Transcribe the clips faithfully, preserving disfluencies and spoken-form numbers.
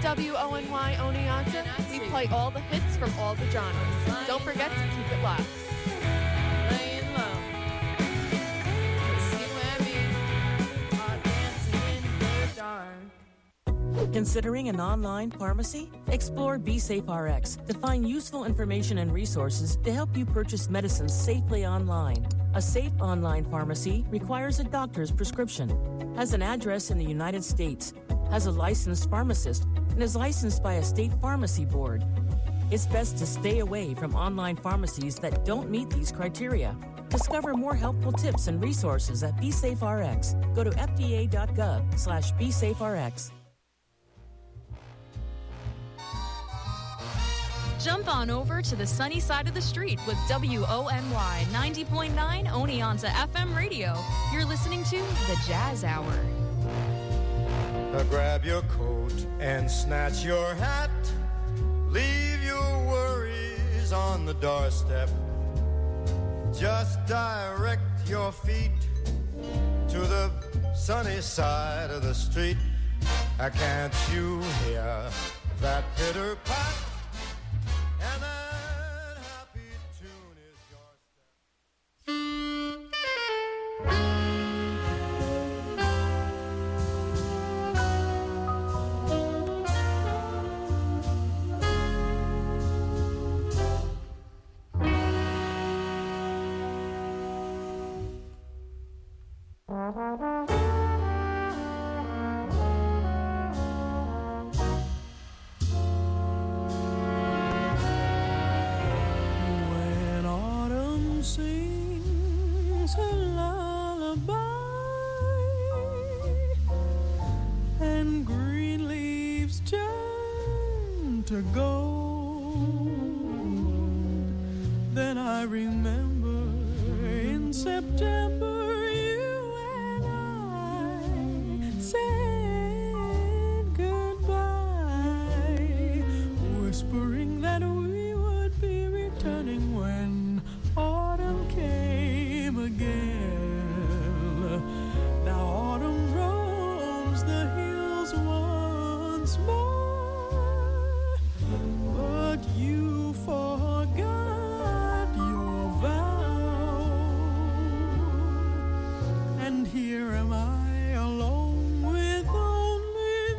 W O N Y Oneonta, we play all the hits from all the genres. Don't forget to keep it locked. Laying low. See where me are dancing in the dark. Considering an online pharmacy? Explore BeSafeRx to find useful information and resources to help you purchase medicines safely online. A safe online pharmacy requires a doctor's prescription, has an address in the United States, has a licensed pharmacist, and is licensed by a state pharmacy board. It's best to stay away from online pharmacies that don't meet these criteria. Discover more helpful tips and resources at BeSafeRx. Go to fda.gov slash BeSafeRx. Jump on over to the sunny side of the street with W O N Y ninety point nine Oneonta F M radio. You're listening to The Jazz Hour. Now grab your coat and snatch your hat. Leave your worries on the doorstep. Just direct your feet to the sunny side of the street. Uh, can't you hear that pitter pat? And that happy tune is your to gold. Then I remember in September you and I said goodbye, whispering that we would be returning when autumn came again. Now autumn roams the hills once more. But you forgot your vow, and here am I alone with only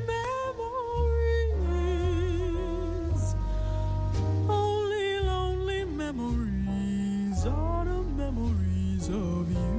memories, only lonely memories, autumn memories of you.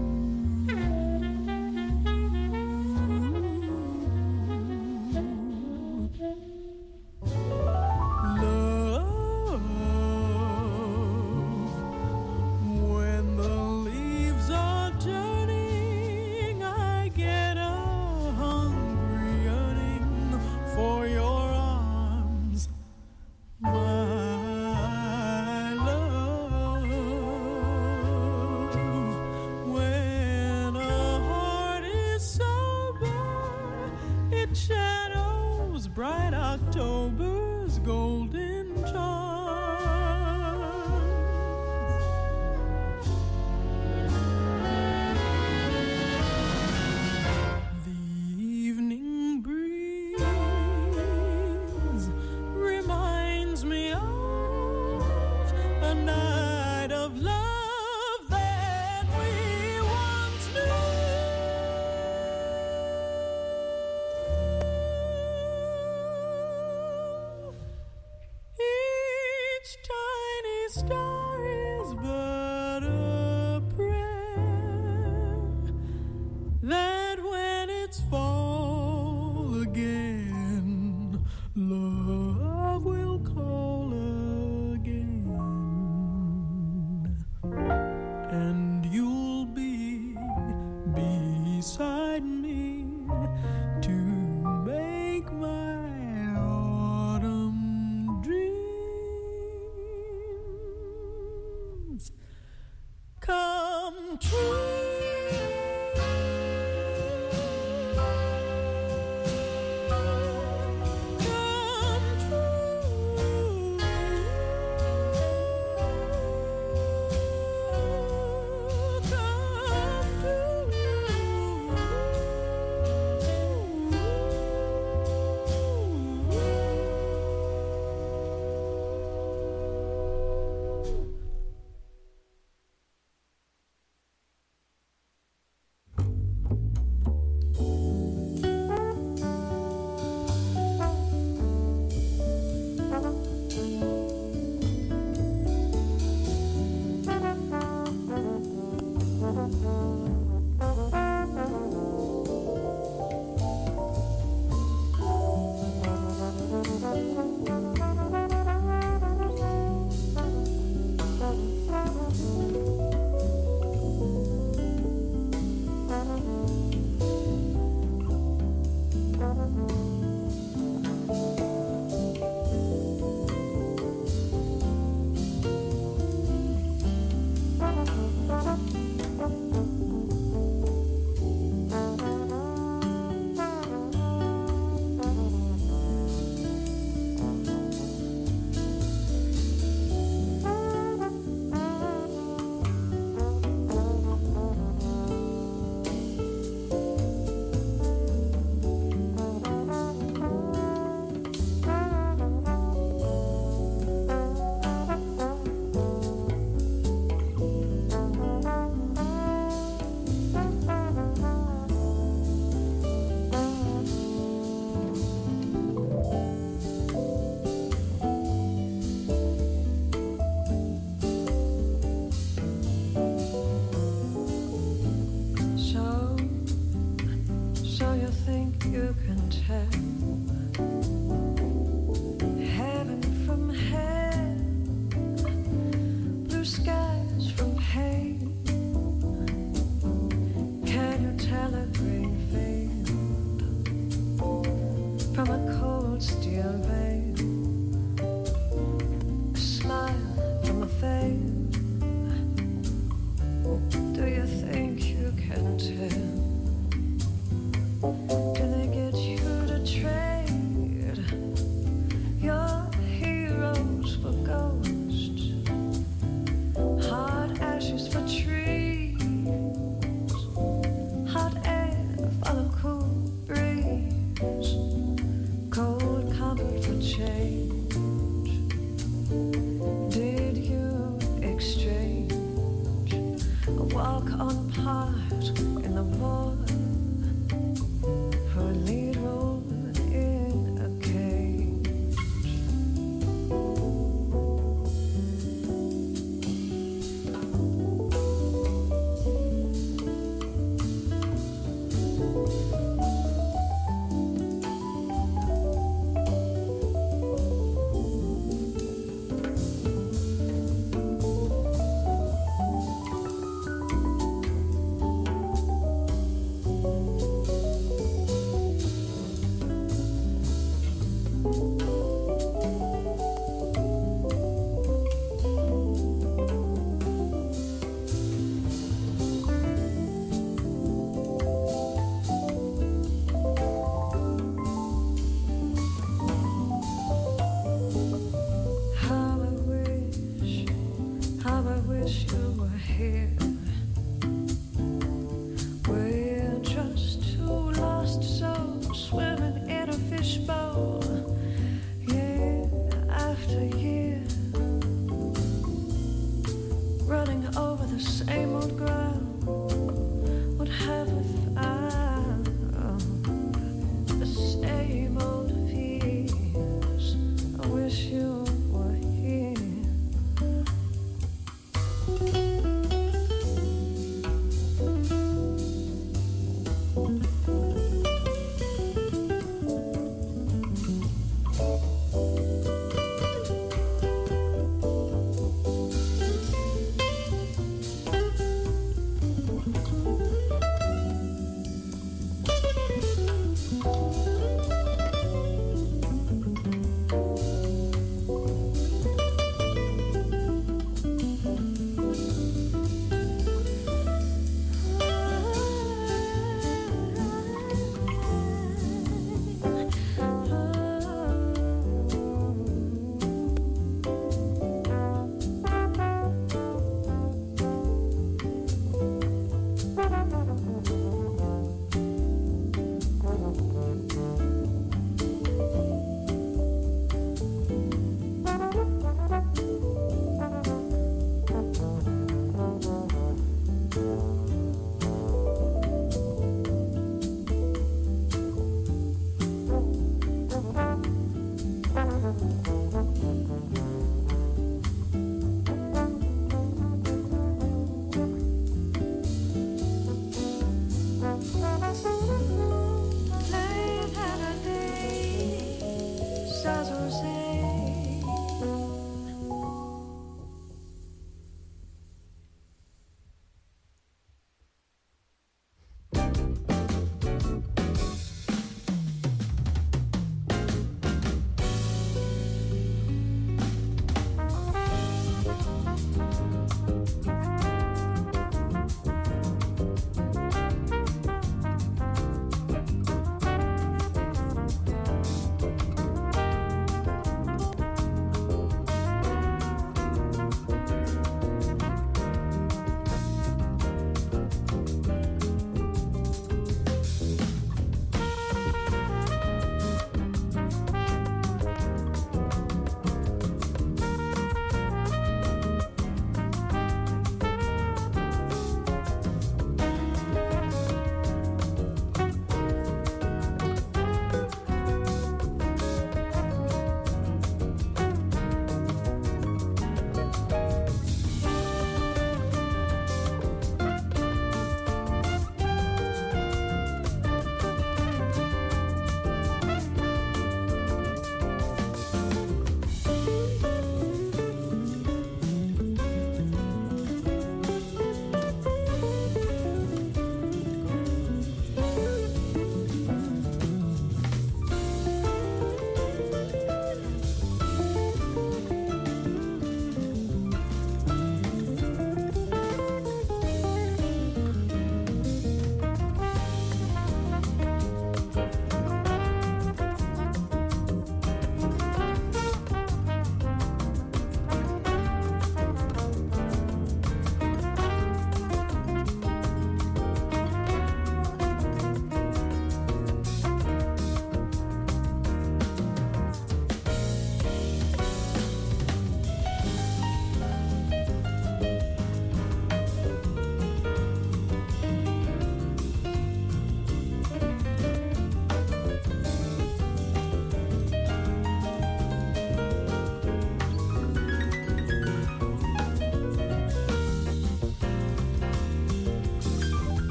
Bright October's golden charms. The evening breeze reminds me of a night of love that we once knew. Star is but a prayer that when it's fall again, love will call again, and you'll be beside me to make my autumn dream same old ground. What have I found? The same old fears. I wish you were here.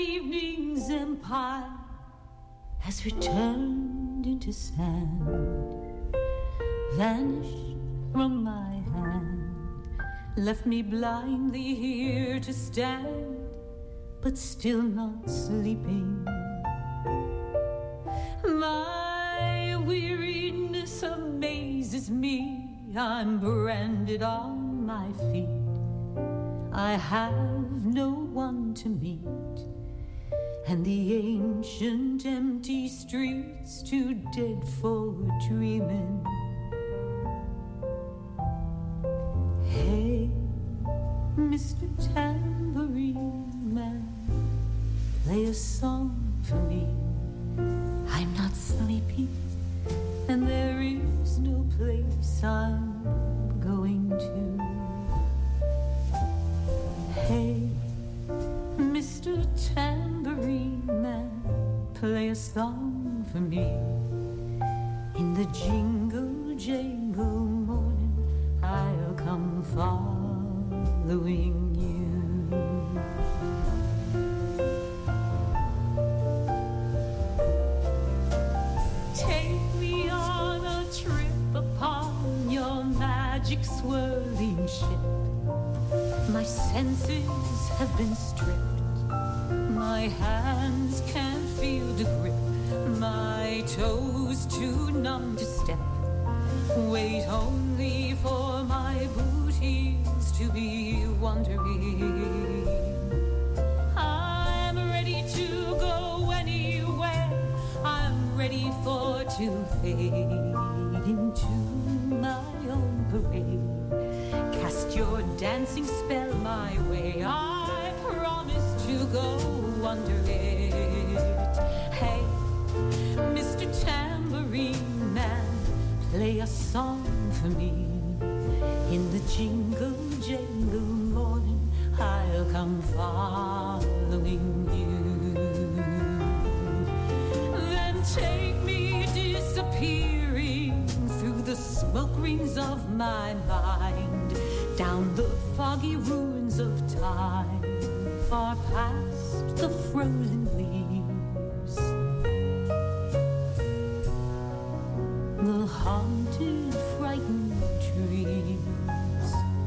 evening's empire has returned into sand, vanished from my hand, left me blindly here to stand, but still not sleeping. My weariness amazes me. I'm branded on my feet. I have no one to meet, and the ancient empty streets too dead for dreaming. Hey, Mister Tambourine Man, play a song for me. I'm not sleepy, and there is no place I'm going to. Hey, Mister Tambourine Man, play a song for me. In the jingle jangle morning, I'll come following you. Take me on a trip upon your magic swirling ship. My senses have been stripped. My hands can't feel the grip. My toes too numb to step. Wait only for my boot heels to be wandering. I'm ready to go anywhere. I'm ready for to fade into my own parade. Cast your dancing spell my way. I promise to go under it. Hey, Mister Tambourine Man, play a song for me. In the jingle jangle morning, I'll come following you. Then take me disappearing through the smoke rings of my mind, down the foggy ruins of time, far past the frozen leaves. The haunted, frightened trees.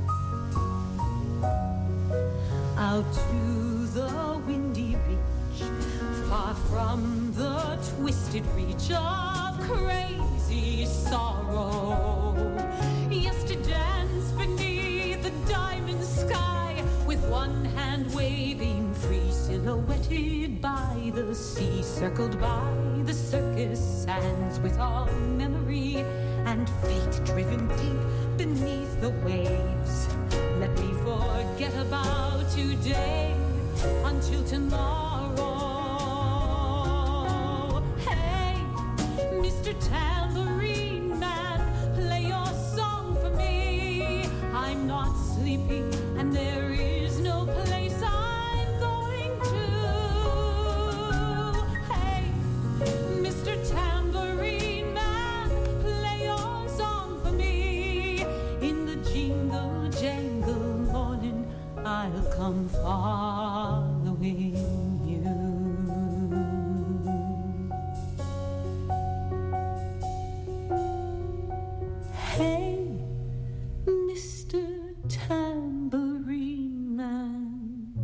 Out to the windy beach, far from the twisted reach of crazy sorrow. Yes, to dance beneath the diamond sky, with one hand waving free, silhouetted by the sea, circled by the circus sands, with all memory and fate driven deep beneath the waves. Let me forget about today until tomorrow. Hey, Mister Tambourine Man, play your song for me. I'm not sleepy, and there is no place I'm going to. Hey, Mister Tambourine Man, play your song for me. In the jingle jangle morning, I'll come following you. Hey, Mister Tambourine Man,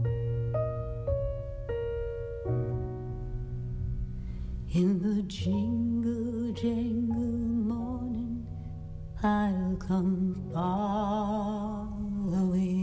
in the jingle jangle morning, I'll come following you.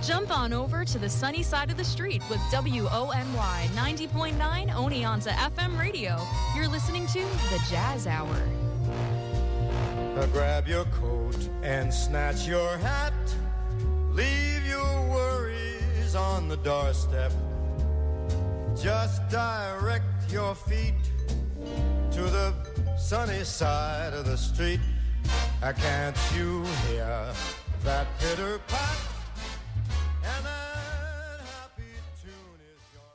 Jump on over to the sunny side of the street with W O N Y ninety point nine Oneonta F M radio. You're listening to The Jazz Hour. Now grab your coat and snatch your hat. Leave your worries on the doorstep. Just direct your feet to the sunny side of the street. Uh, can't you hear that pitter pat? And that happy tune is your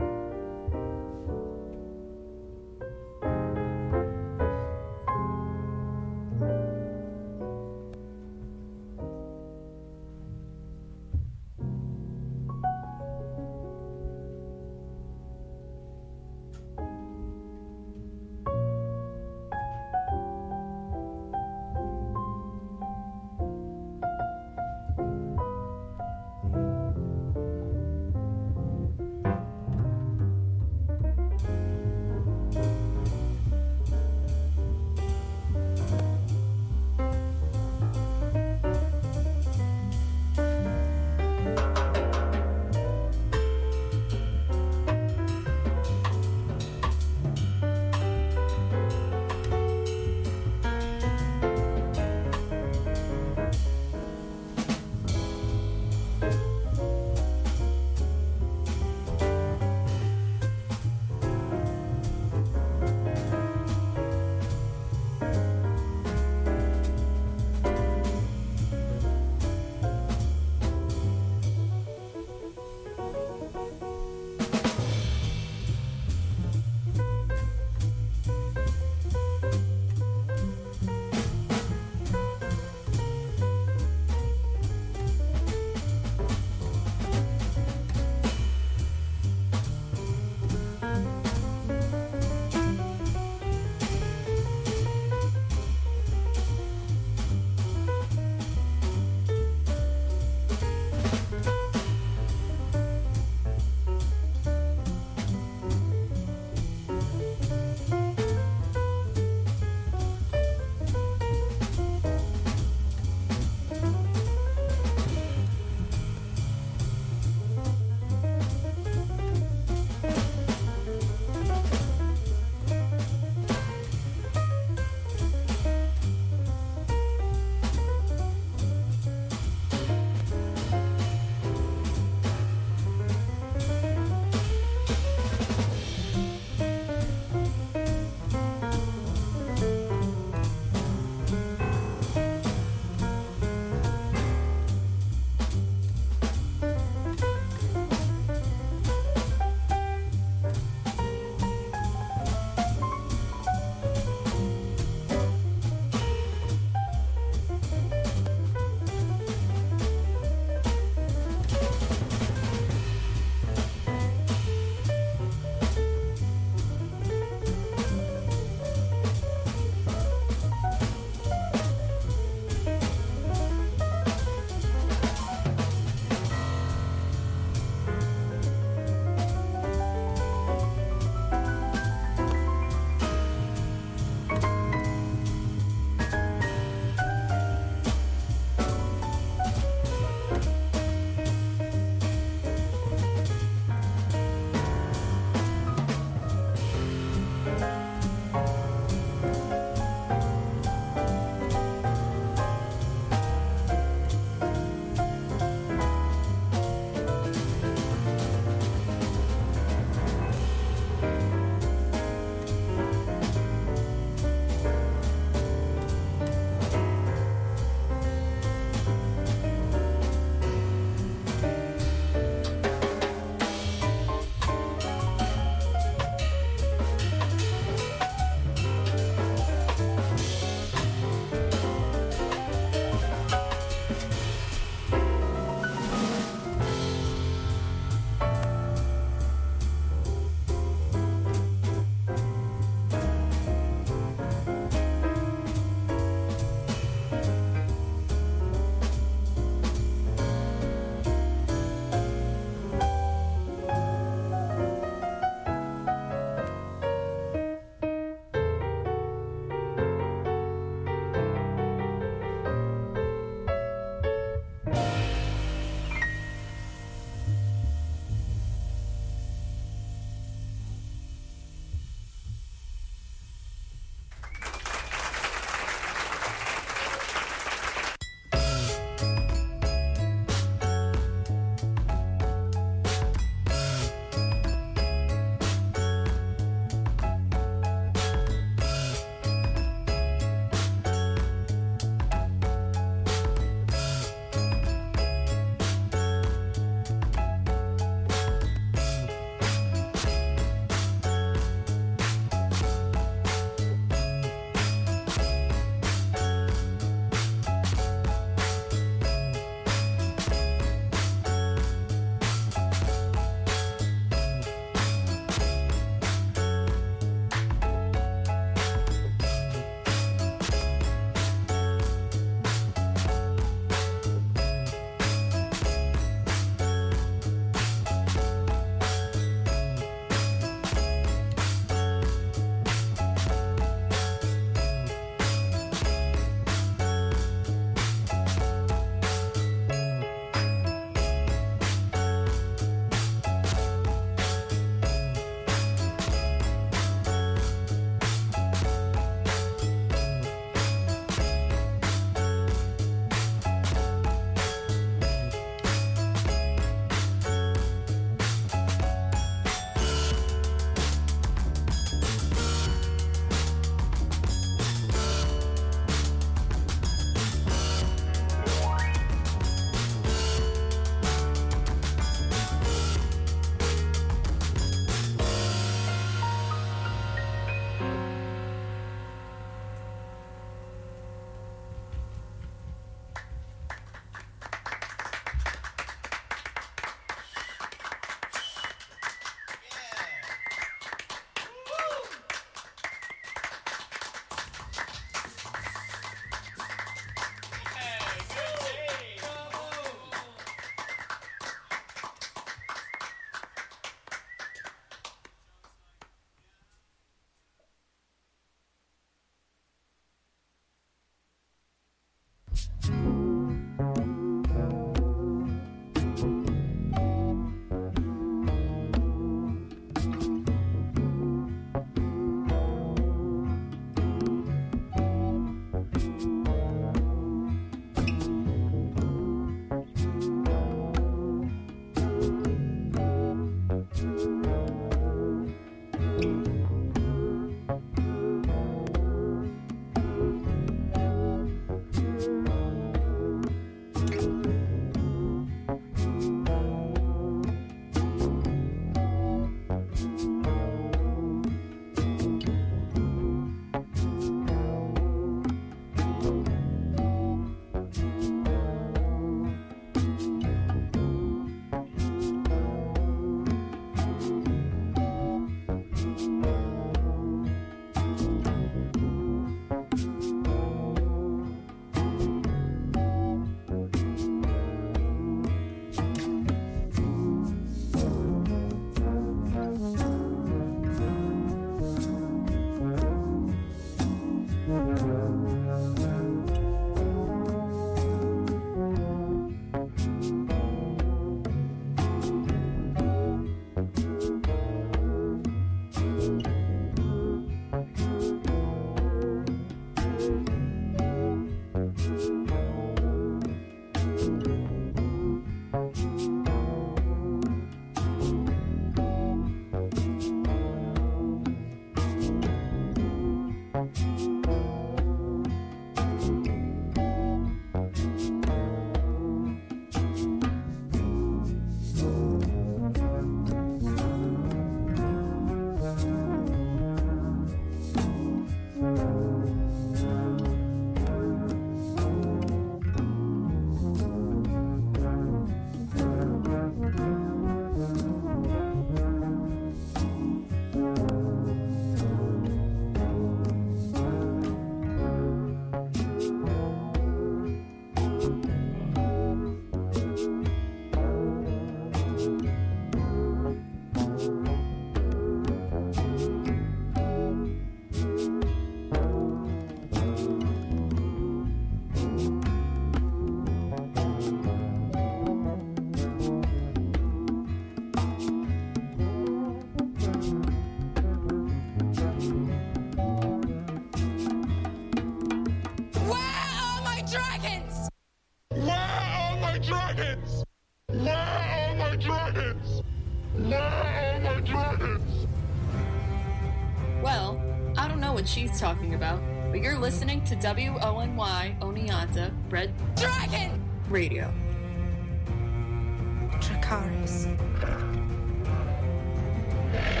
Well, I don't know what she's talking about, but you're listening to W O N Y Oneonta Red Dragon Radio. Dracarys.